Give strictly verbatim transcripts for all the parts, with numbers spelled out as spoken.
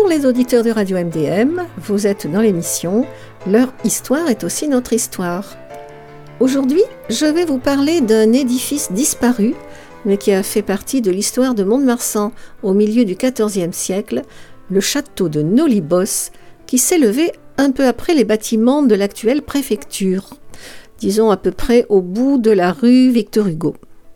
les auditeurs de Radio M D M, vous êtes dans l'émission « Leur histoire est aussi notre histoire ». Aujourd'hui, je vais vous parler d'un édifice disparu, mais qui a fait partie de l'histoire de Mont-de-Marsan au milieu du quatorzième siècle, le château de Nolibos, qui s'élevait un peu après les bâtiments de l'actuelle préfecture, disons à peu près au bout de la rue Victor Hugo.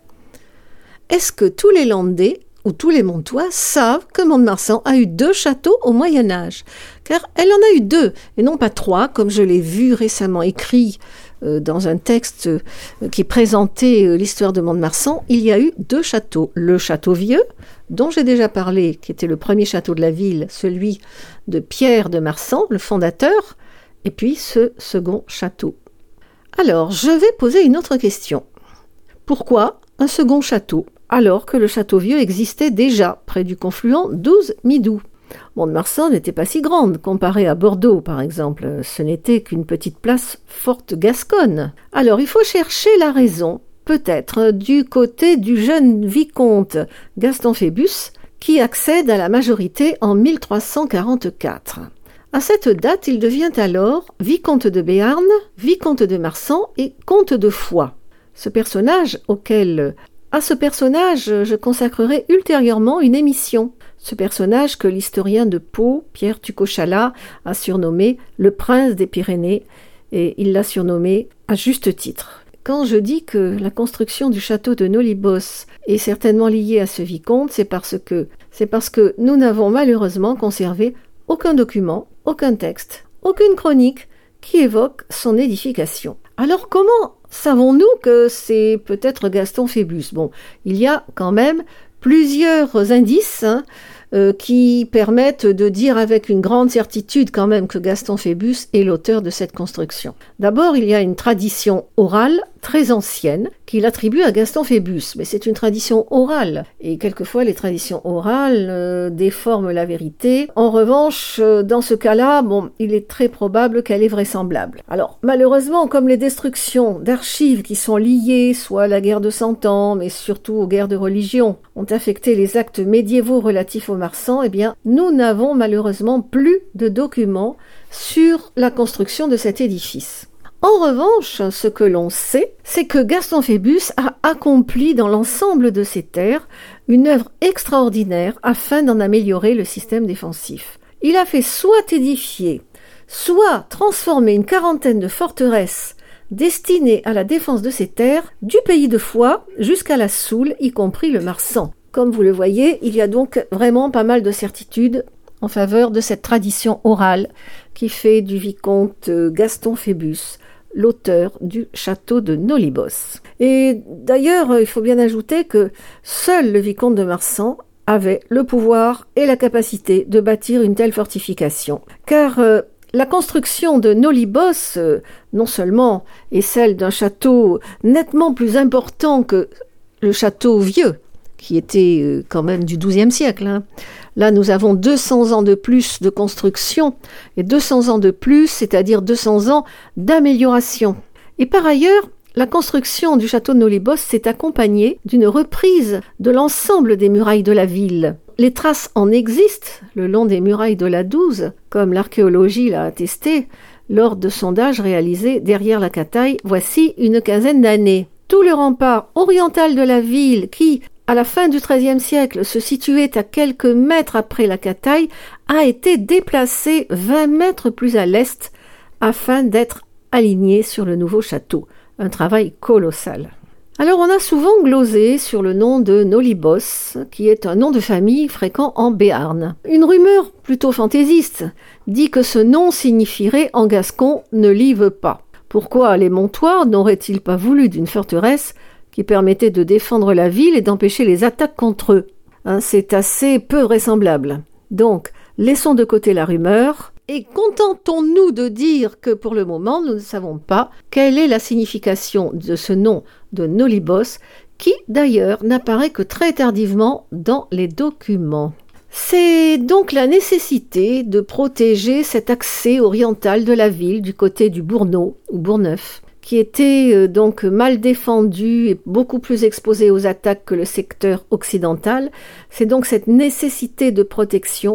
Est-ce que tous les Landais ou tous les Montois savent que Mont-de-Marsan a eu deux châteaux au Moyen-Âge? Car elle en a eu deux, et non pas trois, comme je l'ai vu récemment écrit euh, dans un texte euh, qui présentait euh, l'histoire de Mont-de-Marsan. Il y a eu deux châteaux. Le château vieux, dont j'ai déjà parlé, qui était le premier château de la ville, celui de Pierre de Marsan, le fondateur, et puis ce second château. Alors, je vais poser une autre question. Pourquoi un second château, alors que le château vieux existait déjà près du confluent douze-Midou? Mont-de-Marsan n'était pas si grande comparée à Bordeaux, par exemple. Ce n'était qu'une petite place forte gasconne. Alors, il faut chercher la raison, peut-être du côté du jeune vicomte Gaston Phébus, qui accède à la majorité en mille trois cent quarante-quatre. À cette date, il devient alors vicomte de Béarn, vicomte de Marsan et comte de Foix. Ce personnage auquel... À ce personnage, je consacrerai ultérieurement une émission. Ce personnage que l'historien de Pau, Pierre Tucochala, a surnommé le prince des Pyrénées, et il l'a surnommé à juste titre. Quand je dis que la construction du château de Nolibos est certainement liée à ce vicomte, c'est parce que, c'est parce que nous n'avons malheureusement conservé aucun document, aucun texte, aucune chronique qui évoque son édification. Alors comment savons-nous que c'est peut-être Gaston Phébus? Bon, il y a quand même plusieurs indices hein, euh, qui permettent de dire avec une grande certitude quand même que Gaston Phébus est l'auteur de cette construction. D'abord, il y a une tradition orale très ancienne qu'il attribue à Gaston Phébus, mais c'est une tradition orale, et quelquefois les traditions orales euh, déforment la vérité. En revanche, euh, dans ce cas-là, bon, il est très probable qu'elle est vraisemblable. Alors, malheureusement, comme les destructions d'archives qui sont liées soit à la guerre de Cent Ans, mais surtout aux guerres de religion, ont affecté les actes médiévaux relatifs au Marsan, eh bien, nous n'avons malheureusement plus de documents sur la construction de cet édifice. En revanche, ce que l'on sait, c'est que Gaston Phébus a accompli dans l'ensemble de ses terres une œuvre extraordinaire afin d'en améliorer le système défensif. Il a fait soit édifier, soit transformer une quarantaine de forteresses destinées à la défense de ses terres, du pays de Foix jusqu'à la Soule, y compris le Marsan. Comme vous le voyez, il y a donc vraiment pas mal de certitudes en faveur de cette tradition orale qui fait du vicomte Gaston Phébus l'auteur du château de Nolibos. Et d'ailleurs, il faut bien ajouter que seul le vicomte de Marsan avait le pouvoir et la capacité de bâtir une telle fortification. Car euh, la construction de Nolibos, euh, non seulement est celle d'un château nettement plus important que le château vieux, qui était euh, quand même du douzième siècle, hein. Là, nous avons deux cents ans de plus de construction et deux cents ans de plus, c'est-à-dire deux cents ans d'amélioration. Et par ailleurs, la construction du château de Nolibos s'est accompagnée d'une reprise de l'ensemble des murailles de la ville. Les traces en existent le long des murailles de la Douze, comme l'archéologie l'a attesté lors de sondages réalisés derrière la Cataille voici une quinzaine d'années. Tout le rempart oriental de la ville qui, à la fin du treizième siècle, se situait à quelques mètres après la Cataille, a été déplacé vingt mètres plus à l'est afin d'être aligné sur le nouveau château. Un travail colossal. Alors on a souvent glosé sur le nom de Nolibos, qui est un nom de famille fréquent en Béarn. Une rumeur plutôt fantaisiste dit que ce nom signifierait en gascon « ne live pas ». Pourquoi les Montois n'auraient-ils pas voulu d'une forteresse qui permettait de défendre la ville et d'empêcher les attaques contre eux? Hein, c'est assez peu vraisemblable. Donc, laissons de côté la rumeur et contentons-nous de dire que pour le moment, nous ne savons pas quelle est la signification de ce nom de Nolibos, qui d'ailleurs n'apparaît que très tardivement dans les documents. C'est donc la nécessité de protéger cet accès oriental de la ville du côté du Bourneau ou Bourgneuf, qui était euh, donc mal défendu et beaucoup plus exposé aux attaques que le secteur occidental. C'est donc cette nécessité de protection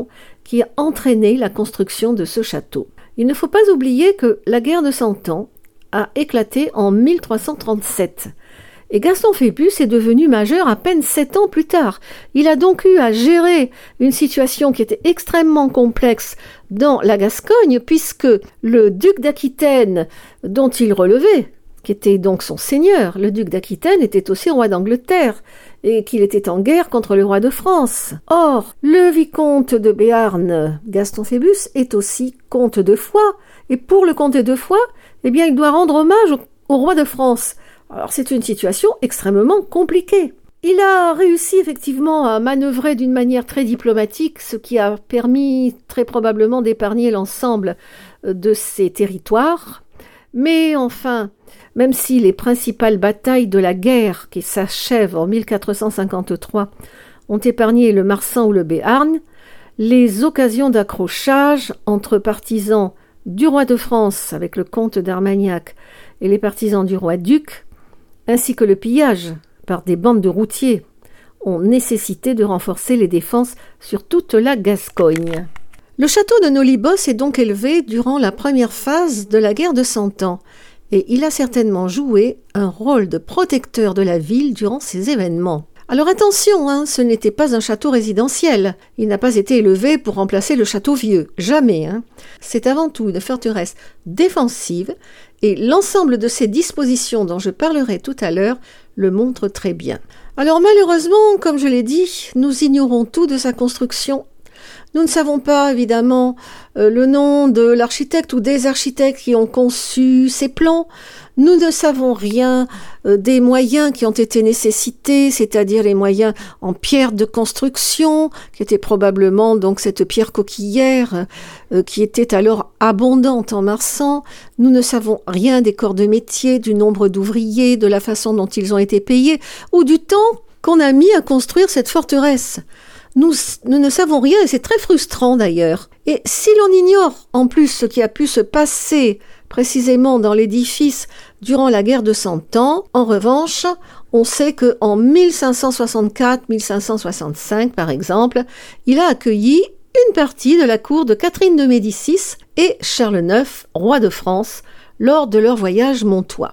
qui a entraîné la construction de ce château. Il ne faut pas oublier que la guerre de Cent Ans a éclaté en mille trois cent trente-sept. Et Gaston Phébus est devenu majeur à peine sept ans plus tard. Il a donc eu à gérer une situation qui était extrêmement complexe dans la Gascogne, puisque le duc d'Aquitaine, dont il relevait, qui était donc son seigneur, le duc d'Aquitaine était aussi roi d'Angleterre, et qu'il était en guerre contre le roi de France. Or, le vicomte de Béarn, Gaston Phébus, est aussi comte de Foix, et pour le comte de Foix, eh bien, il doit rendre hommage au, au roi de France. Alors c'est une situation extrêmement compliquée. Il a réussi effectivement à manœuvrer d'une manière très diplomatique, ce qui a permis très probablement d'épargner l'ensemble de ses territoires. Mais enfin, même si les principales batailles de la guerre qui s'achèvent en mille quatre cent cinquante-trois ont épargné le Marsan ou le Béarn, les occasions d'accrochage entre partisans du roi de France avec le comte d'Armagnac et les partisans du roi-duc, ainsi que le pillage par des bandes de routiers, ont nécessité de renforcer les défenses sur toute la Gascogne. Le château de Nolibos est donc élevé durant la première phase de la guerre de Cent Ans, et il a certainement joué un rôle de protecteur de la ville durant ces événements. Alors attention, hein, ce n'était pas un château résidentiel. Il n'a pas été élevé pour remplacer le château vieux. Jamais. Hein. C'est avant tout une forteresse défensive et l'ensemble de ces dispositions dont je parlerai tout à l'heure le montre très bien. Alors malheureusement, comme je l'ai dit, nous ignorons tout de sa construction. Nous ne savons pas, évidemment, euh, le nom de l'architecte ou des architectes qui ont conçu ces plans. Nous ne savons rien euh, des moyens qui ont été nécessités, c'est-à-dire les moyens en pierre de construction, qui étaient probablement donc cette pierre coquillière euh, qui était alors abondante en Marsan. Nous ne savons rien des corps de métier, du nombre d'ouvriers, de la façon dont ils ont été payés, ou du temps qu'on a mis à construire cette forteresse. Nous, nous ne savons rien et c'est très frustrant d'ailleurs. Et si l'on ignore en plus ce qui a pu se passer précisément dans l'édifice durant la guerre de Cent Ans, en revanche, on sait qu'en mille cinq cent soixante-quatre mille cinq cent soixante-cinq par exemple, il a accueilli une partie de la cour de Catherine de Médicis et Charles neuf, roi de France, lors de leur voyage montois.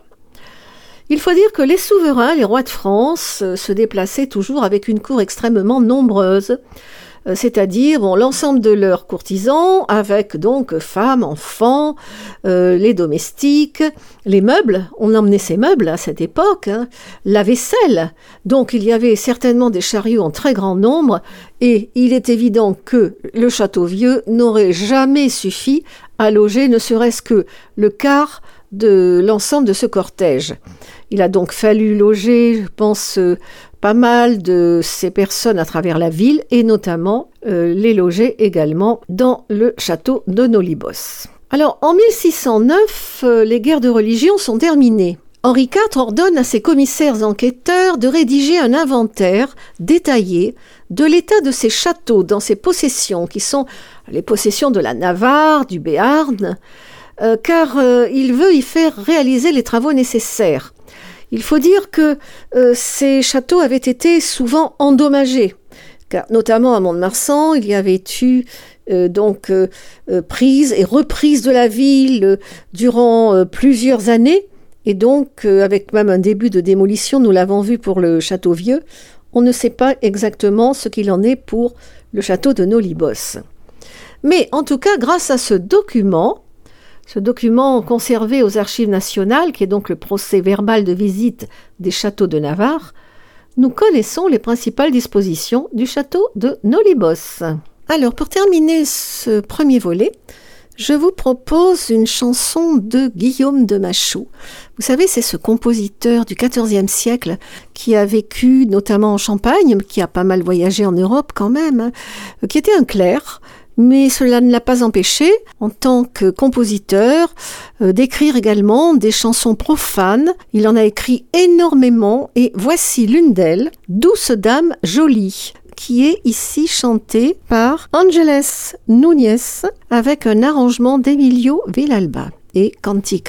Il faut dire que les souverains, les rois de France, euh, se déplaçaient toujours avec une cour extrêmement nombreuse, euh, c'est-à-dire bon, l'ensemble de leurs courtisans, avec donc femmes, enfants, euh, les domestiques, les meubles, on emmenait ces meubles à cette époque, hein, la vaisselle, donc il y avait certainement des chariots en très grand nombre, et il est évident que le château vieux n'aurait jamais suffi à loger ne serait-ce que le quart de l'ensemble de ce cortège. Il a donc fallu loger, je pense, euh, pas mal de ces personnes à travers la ville et notamment euh, les loger également dans le château de Nolibos. Alors, en mille six cent neuf, euh, les guerres de religion sont terminées. Henri quatre ordonne à ses commissaires enquêteurs de rédiger un inventaire détaillé de l'état de ces châteaux dans ses possessions, qui sont les possessions de la Navarre, du Béarn, euh, car euh, il veut y faire réaliser les travaux nécessaires. Il faut dire que euh, ces châteaux avaient été souvent endommagés, car notamment à Mont-de-Marsan, il y avait eu euh, donc euh, euh, prise et reprise de la ville euh, durant euh, plusieurs années, et donc euh, avec même un début de démolition, nous l'avons vu pour le château vieux, on ne sait pas exactement ce qu'il en est pour le château de Nolibos. Mais en tout cas, grâce à ce document, ce document conservé aux Archives nationales, qui est donc le procès-verbal de visite des châteaux de Navarre, nous connaissons les principales dispositions du château de Nolibos. Alors, pour terminer ce premier volet, je vous propose une chanson de Guillaume de Machaut. Vous savez, c'est ce compositeur du quatorzième siècle qui a vécu notamment en Champagne, qui a pas mal voyagé en Europe quand même, hein, qui était un clerc, mais cela ne l'a pas empêché, en tant que compositeur, euh, d'écrire également des chansons profanes. Il en a écrit énormément et voici l'une d'elles, Douce Dame Jolie, qui est ici chantée par Ángeles Núñez avec un arrangement d'Emilio Villalba et Cantique.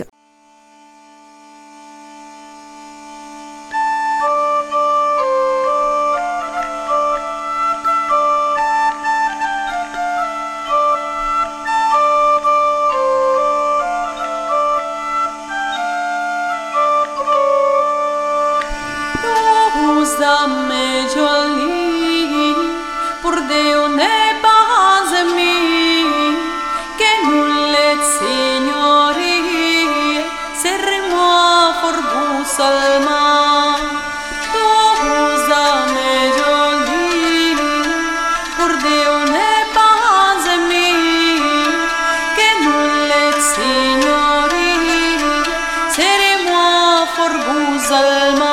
usami joli, pour Dio ne pasmi, che nulle signori, serremo for Salma. Tu usami joli, pour Dio ne pasmi, che nulle signori, serremo for Salma.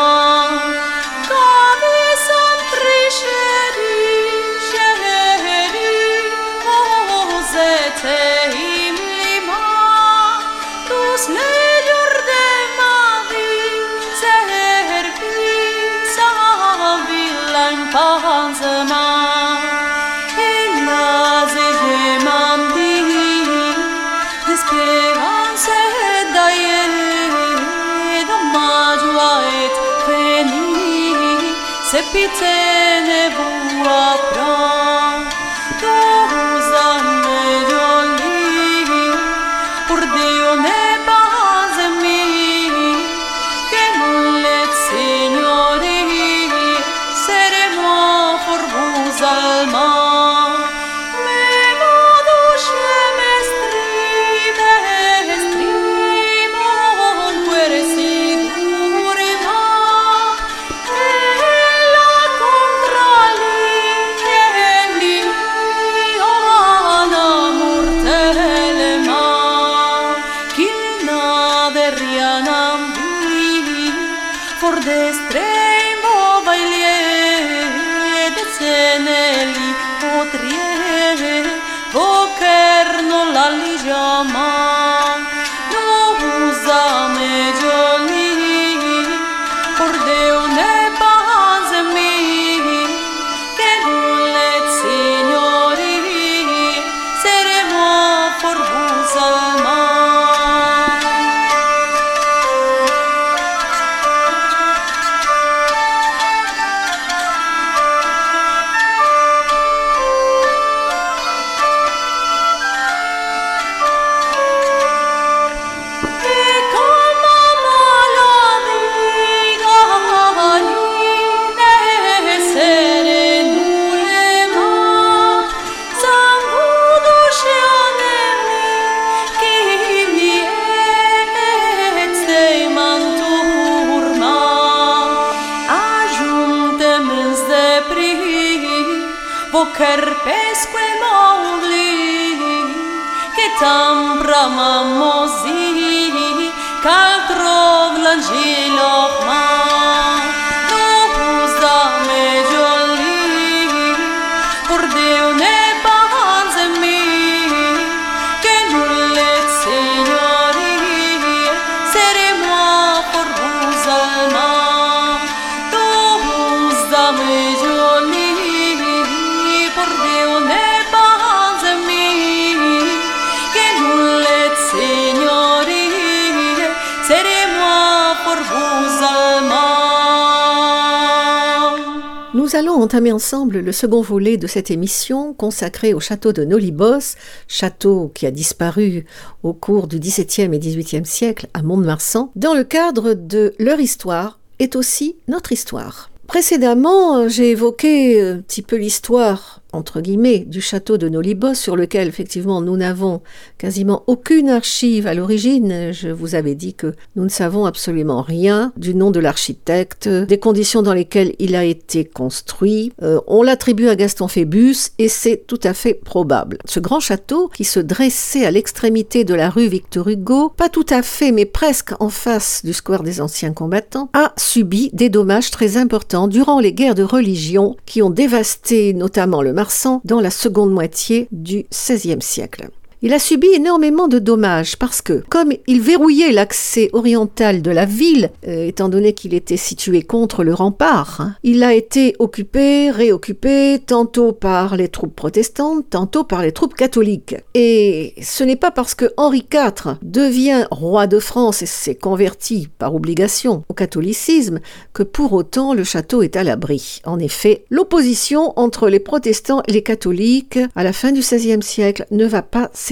Se pitene vua pra, tu usami joli, pour Dio ne pasmi, che nulle signori, seremo for Salma. For destremo vailie, de ceneli potrie, voker non la ligiama, no usame joli, for Deo ne pasmi, che nulle signori, seremo for Salma. Voker pesque mogli, che tam bramamosi, caltro l'angelo ma, no usame joli, por Deo ne pasmi, che nulle signori, seremo for Salma, no usame joli. Nous allons entamer ensemble le second volet de cette émission consacrée au château de Nolibos, château qui a disparu au cours du dix-septième et dix-huitième siècle à Mont-de-Marsan, dans le cadre de Leur histoire est aussi notre histoire. Précédemment, j'ai évoqué un petit peu l'histoire, entre guillemets, du château de Nolibos, sur lequel, effectivement, nous n'avons quasiment aucune archive à l'origine. Je vous avais dit que nous ne savons absolument rien du nom de l'architecte, des conditions dans lesquelles il a été construit. Euh, on l'attribue à Gaston Phébus, et c'est tout à fait probable. Ce grand château, qui se dressait à l'extrémité de la rue Victor Hugo, pas tout à fait, mais presque en face du square des anciens combattants, a subi des dommages très importants durant les guerres de religion qui ont dévasté notamment le Marsan dans la seconde moitié du seizième siècle. Il a subi énormément de dommages parce que, comme il verrouillait l'accès oriental de la ville, euh, étant donné qu'il était situé contre le rempart, hein, il a été occupé, réoccupé, tantôt par les troupes protestantes, tantôt par les troupes catholiques. Et ce n'est pas parce que Henri quatre devient roi de France et s'est converti par obligation au catholicisme que pour autant le château est à l'abri. En effet, l'opposition entre les protestants et les catholiques à la fin du seizième siècle ne va pas s'éteindre.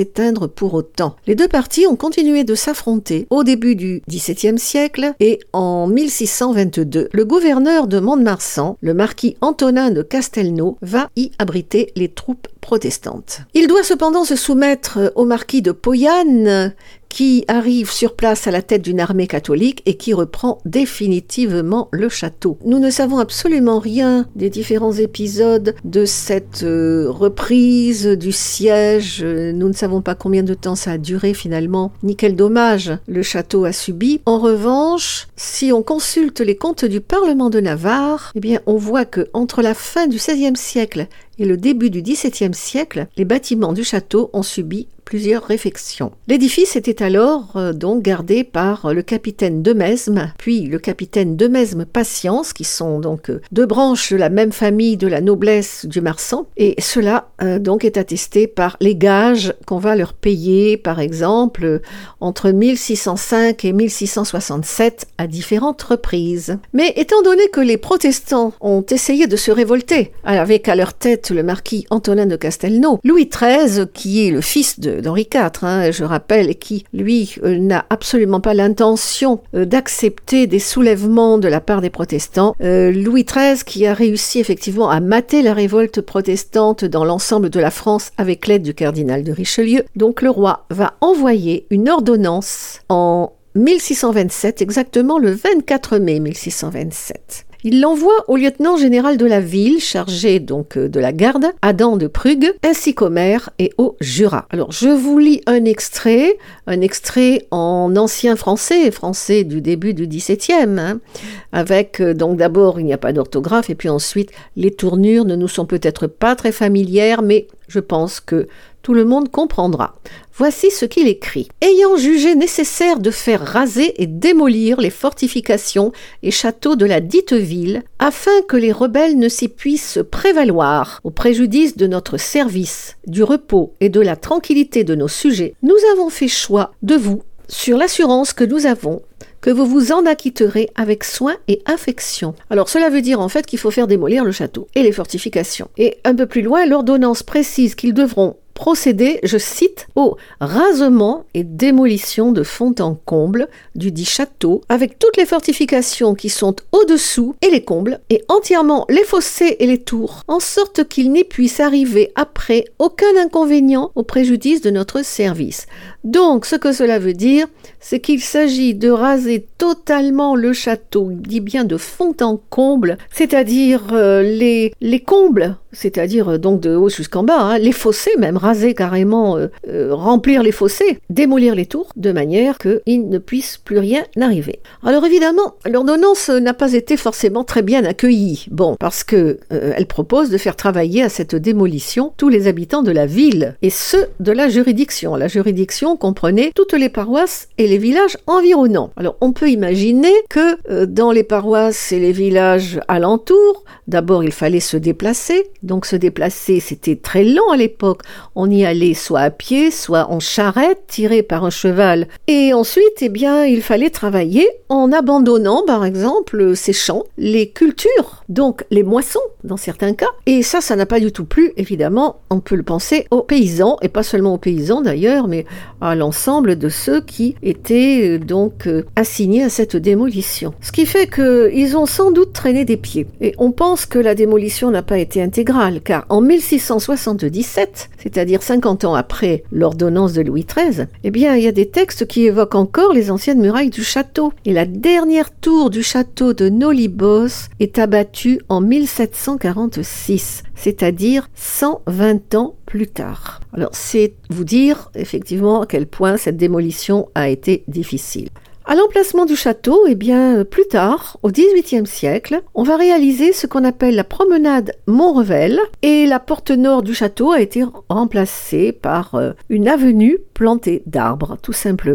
s'éteindre pour autant. Les deux parties ont continué de s'affronter au début du dix-septième siècle et en mille six cent vingt-deux, le gouverneur de Mont-de-Marsan, le marquis Antonin de Castelnau, va y abriter les troupes protestantes. Il doit cependant se soumettre au marquis de Pauillanes, qui arrive sur place à la tête d'une armée catholique et qui reprend définitivement le château. Nous ne savons absolument rien des différents épisodes de cette euh, reprise du siège. Nous ne savons pas combien de temps ça a duré finalement, ni quel dommage le château a subi. En revanche, si on consulte les comptes du Parlement de Navarre, eh bien, on voit que entre la fin du seizième siècle et le début du dix-septième siècle, les bâtiments du château ont subi plusieurs réfections. L'édifice était alors euh, donc gardé par le capitaine Demesme, puis le capitaine Demesme-Patience, qui sont donc euh, deux branches de la même famille de la noblesse du Marsan, et cela euh, donc est attesté par les gages qu'on va leur payer, par exemple, euh, entre mille six cent cinq et mille six cent soixante-sept à différentes reprises. Mais étant donné que les protestants ont essayé de se révolter, avec à leur tête le marquis Antonin de Castelnau, Louis treize, qui est le fils de d'Henri quatre, hein, je rappelle, et qui, lui, euh, n'a absolument pas l'intention euh, d'accepter des soulèvements de la part des protestants. Euh, Louis treize, qui a réussi effectivement à mater la révolte protestante dans l'ensemble de la France avec l'aide du cardinal de Richelieu. Donc le roi va envoyer une ordonnance en mille six cent vingt-sept, exactement le vingt-quatre mai mille six cent vingt-sept. Il l'envoie au lieutenant général de la ville, chargé donc de la garde, Adam de Prugue, ainsi qu'au maire et au Jura. Alors, je vous lis un extrait, un extrait en ancien français, français du début du dix-septième, hein, avec, donc d'abord, il n'y a pas d'orthographe, et puis ensuite, les tournures ne nous sont peut-être pas très familières, mais je pense que tout le monde comprendra. Voici ce qu'il écrit. « Ayant jugé nécessaire de faire raser et démolir les fortifications et châteaux de la dite ville, afin que les rebelles ne s'y puissent prévaloir au préjudice de notre service, du repos et de la tranquillité de nos sujets, nous avons fait choix de vous, sur l'assurance que nous avons, que vous vous en acquitterez avec soin et affection. » Alors cela veut dire en fait qu'il faut faire démolir le château et les fortifications. Et un peu plus loin, l'ordonnance précise qu'ils devront procéder, je cite, au rasement et démolition de fond en comble du dit château, avec toutes les fortifications qui sont au-dessous et les combles, et entièrement les fossés et les tours, en sorte qu'il n'y puisse arriver après aucun inconvénient au préjudice de notre service. Donc, ce que cela veut dire, c'est qu'il s'agit de raser totalement le château, il dit bien de fond en comble, c'est-à-dire euh, les, les combles, c'est-à-dire euh, donc de haut jusqu'en bas, hein, les fossés même, raser carrément, euh, euh, remplir les fossés, démolir les tours, de manière qu'il ne puisse plus rien arriver. Alors évidemment, l'ordonnance n'a pas été forcément très bien accueillie, bon, parce que euh, elle propose de faire travailler à cette démolition tous les habitants de la ville, et ceux de la juridiction. La juridiction comprenait toutes les paroisses et les villages environnants. Alors on peut imaginer que euh, dans les paroisses et les villages alentours, d'abord il fallait se déplacer, donc se déplacer c'était très lent à l'époque, on y allait soit à pied, soit en charrette, tiré par un cheval, et ensuite eh bien il fallait travailler en abandonnant par exemple ces champs, les cultures, donc les moissons dans certains cas, et ça ça n'a pas du tout plu évidemment, on peut le penser aux paysans, et pas seulement aux paysans d'ailleurs, mais à l'ensemble de ceux qui étaient donc euh, assignés à cette démolition. Ce qui fait qu'ils ont sans doute traîné des pieds. Et on pense que la démolition n'a pas été intégrale, car en mille six cent soixante-dix-sept, c'est-à-dire cinquante ans après l'ordonnance de Louis treize, eh bien, il y a des textes qui évoquent encore les anciennes murailles du château. Et la dernière tour du château de Nolibos est abattue en mille sept cent quarante-six, c'est-à-dire cent vingt ans plus tard. Alors, c'est vous dire effectivement à quel point cette démolition a été difficile. À l'emplacement du château, eh bien, plus tard, au dix-huitième siècle, on va réaliser ce qu'on appelle la promenade Montrevel, et la porte nord du château a été remplacée par euh, une avenue plantée d'arbres, tout simplement. Mais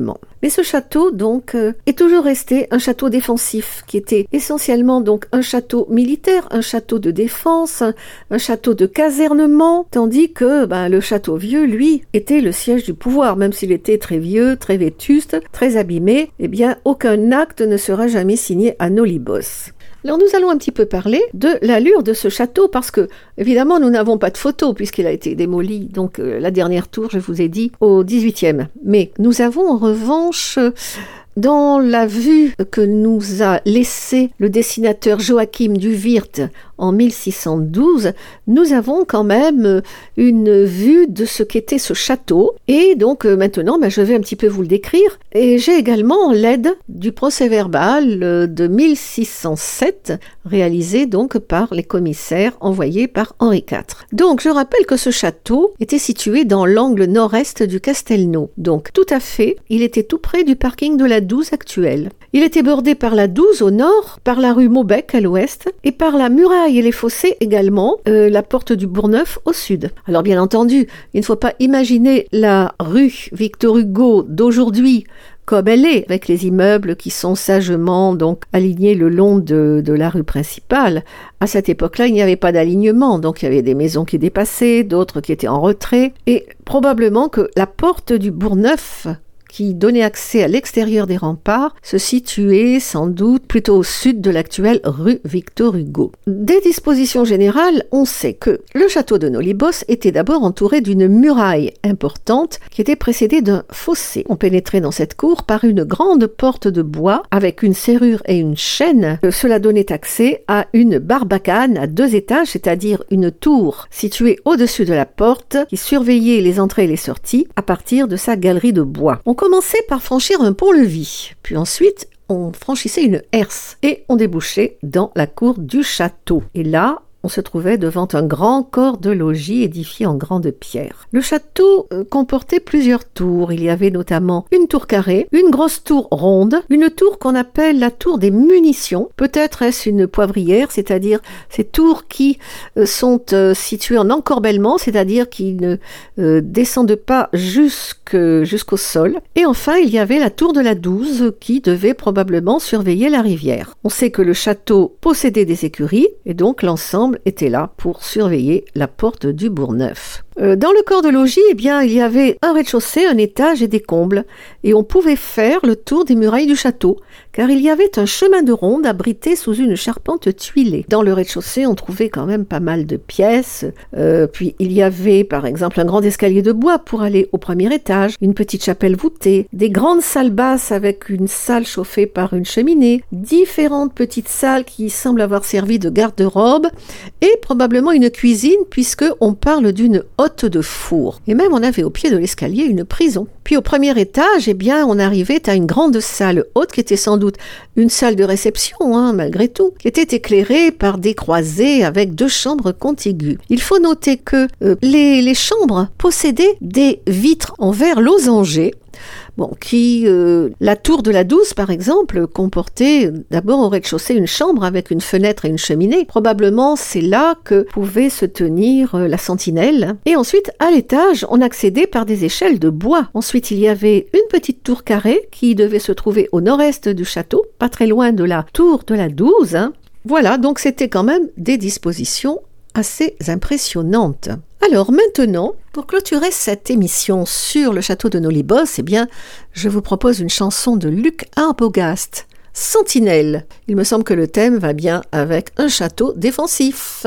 Mais ce château, donc, euh, est toujours resté un château défensif, qui était essentiellement donc un château militaire, un château de défense, un, un château de casernement, tandis que ben, le château vieux, lui, était le siège du pouvoir, même s'il était très vieux, très vétuste, très abîmé, eh bien, aucun acte ne sera jamais signé à Nolibos. Alors nous allons un petit peu parler de l'allure de ce château parce que, évidemment, nous n'avons pas de photo puisqu'il a été démoli, donc euh, la dernière tour, je vous ai dit, au dix-huitième. Mais nous avons en revanche... Euh, Dans la vue que nous a laissée le dessinateur Joachim du Wirth en mille six cent douze, nous avons quand même une vue de ce qu'était ce château. Et donc maintenant, ben, je vais un petit peu vous le décrire. Et j'ai également l'aide du procès-verbal de mille six cent sept, réalisé donc par les commissaires envoyés par Henri quatre. Donc je rappelle que ce château était situé dans l'angle nord-est du Castelnau. Donc tout à fait, il était tout près du parking de la douze actuelle. Il était bordé par la douze au nord, par la rue Maubec à l'ouest et par la muraille et les fossés également, euh, la porte du Bourgneuf au sud. Alors bien entendu, il ne faut pas imaginer la rue Victor Hugo d'aujourd'hui comme elle est, avec les immeubles qui sont sagement donc alignés le long de, de la rue principale. À cette époque-là, il n'y avait pas d'alignement, donc il y avait des maisons qui dépassaient, d'autres qui étaient en retrait, et probablement que la porte du Bourgneuf, qui donnait accès à l'extérieur des remparts, se situait sans doute plutôt au sud de l'actuelle rue Victor Hugo. Des dispositions générales, on sait que le château de Nolibos était d'abord entouré d'une muraille importante qui était précédée d'un fossé. On pénétrait dans cette cour par une grande porte de bois avec une serrure et une chaîne. Cela donnait accès à une barbacane à deux étages, c'est-à-dire une tour située au-dessus de la porte qui surveillait les entrées et les sorties à partir de sa galerie de bois. On commençait par franchir un pont-levis, puis ensuite on franchissait une herse et on débouchait dans la cour du château. Et là, on se trouvait devant un grand corps de logis édifié en grande pierre. Le château euh, comportait plusieurs tours. Il y avait notamment une tour carrée, une grosse tour ronde, une tour qu'on appelle la tour des munitions. Peut-être est-ce une poivrière, c'est-à-dire ces tours qui euh, sont euh, situées en encorbellement, c'est-à-dire qui ne euh, descendent pas jusque, jusqu'au sol. Et enfin, il y avait la tour de la douze qui devait probablement surveiller la rivière. On sait que le château possédait des écuries et donc l'ensemble était là pour surveiller la porte du Bourgneuf. Euh, dans le corps de logis, eh bien, il y avait un rez-de-chaussée, un étage et des combles, et on pouvait faire le tour des murailles du château, car il y avait un chemin de ronde abrité sous une charpente tuilée. Dans le rez-de-chaussée, on trouvait quand même pas mal de pièces, euh, puis il y avait par exemple un grand escalier de bois pour aller au premier étage, une petite chapelle voûtée, des grandes salles basses avec une salle chauffée par une cheminée, différentes petites salles qui semblent avoir servi de garde-robe, et probablement une cuisine puisque on parle d'une haute de four. Et même on avait au pied de l'escalier une prison. Puis au premier étage, eh bien, on arrivait à une grande salle haute qui était sans doute une salle de réception, hein, malgré tout, qui était éclairée par des croisées avec deux chambres contiguës. Il faut noter que euh, les, les chambres possédaient des vitres en verre losangé. Bon, qui, euh, la tour de la douze, par exemple, comportait d'abord au rez-de-chaussée une chambre avec une fenêtre et une cheminée. Probablement, c'est là que pouvait se tenir euh, la sentinelle. Et ensuite, à l'étage, on accédait par des échelles de bois. Ensuite, il y avait une petite tour carrée qui devait se trouver au nord-est du château, pas très loin de la tour de la douze. Hein. Voilà, donc c'était quand même des dispositions assez impressionnantes. Alors maintenant, pour clôturer cette émission sur le château de Nolibos, eh bien, je vous propose une chanson de Luc Arbogast, Sentinelle. Il me semble que le thème va bien avec un château défensif.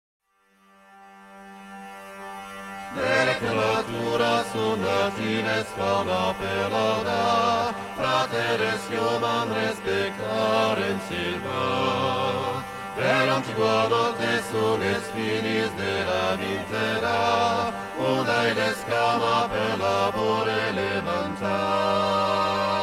Per antiguado te soles finis de la vintera, udai l'escama per labore levantar.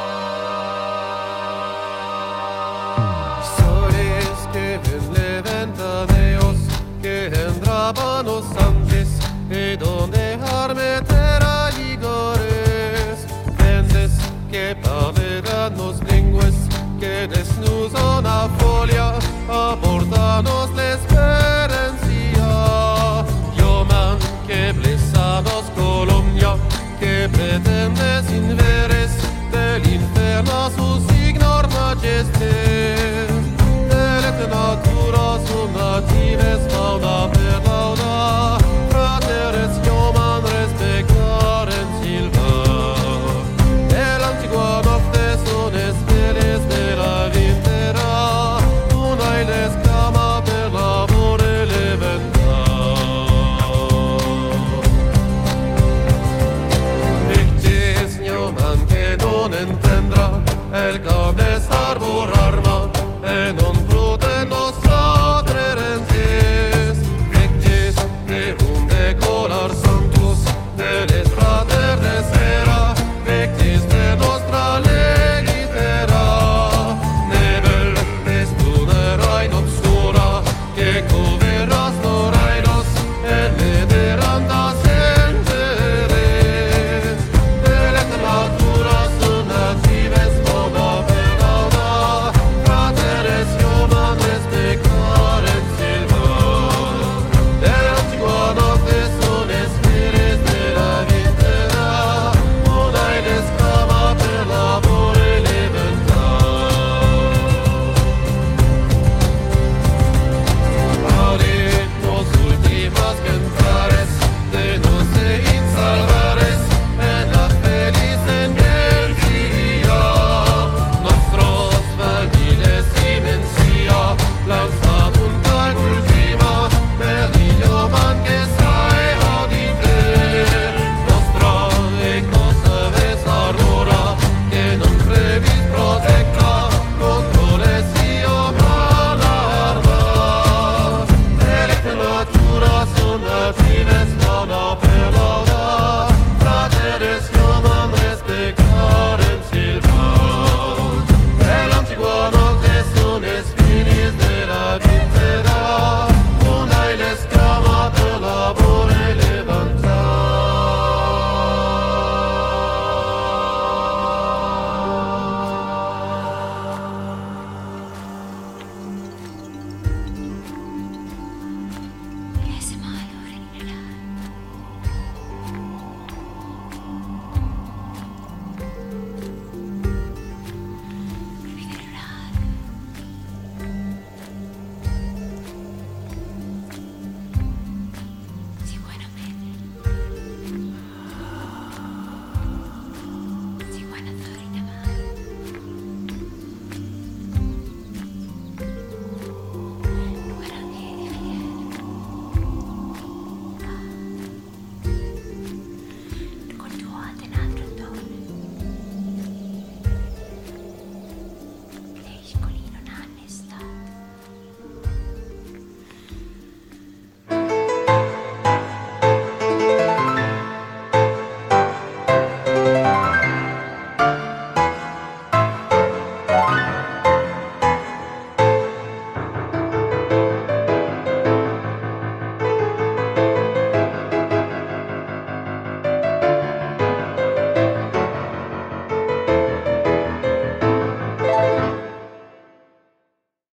Soles que ven levantaneos, que endrabanos anges, e donde armetera ligores, vendes que pavedanos lingües, que desnuson a folia, abordanos l'esperencia. Yo man que blesados Colombia, que pretendes inveres del infierno. arbora